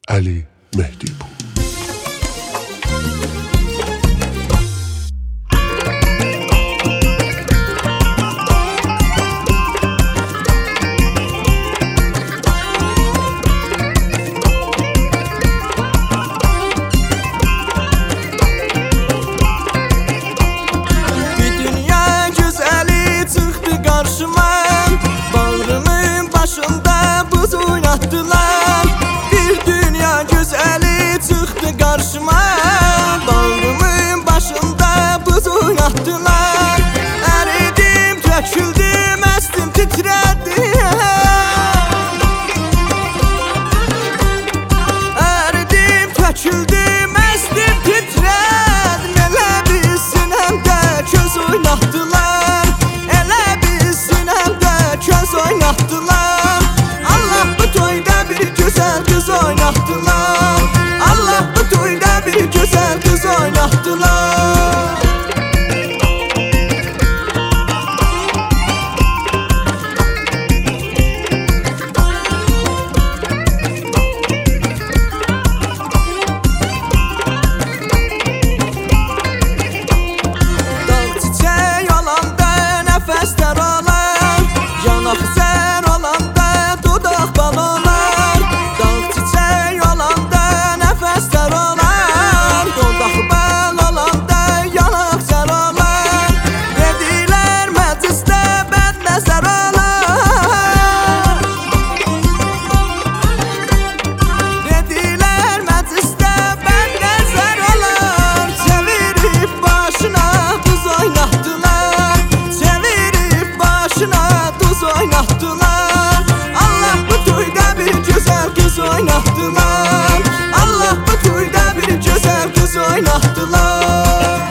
Əli Mehdipur. Bir dünya güzeli çıktı karşıma, bağrımın başında buz oynattılar. Eridim, töküldüm, estim, titredim. Eridim, töküldüm, estim, titredim. Elə bir sinəmdə köz oynatdılar, elə bir sinəmdə köz oynatdılar. Allah bu toyda bir güzel kız oynattılar. Allah bu toyda bir güzel kız oynattılar. Dağ çiçek olanda nəfəslər olar, yanaq zər olanda dudaq bal olar. Dağ çiçek olanda nəfəslər olar, dudaq bal olanda yanaq zər olar. Dedilər məclisdə bəd nəzər olar, dedilər məclisdə bəd nəzər olar. Çevirib başına buz oynatdılar, çevirib başına duz oynatdılar. Allah bu toyda bir güzel kız oynatdılar, Allah bu toyda bir güzel kız oynatdılar.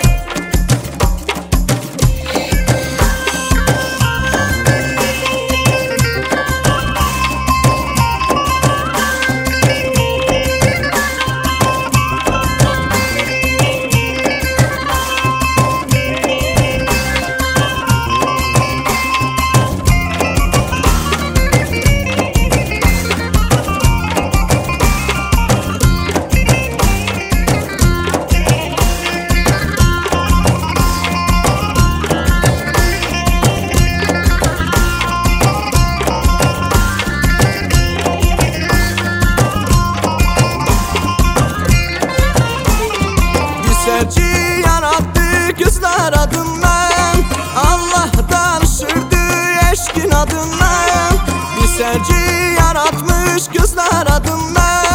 Sevgi yarattı kızlar adından, Allah danışırdı eşkin adından. Bir sevgi yaratmış kızlar adından,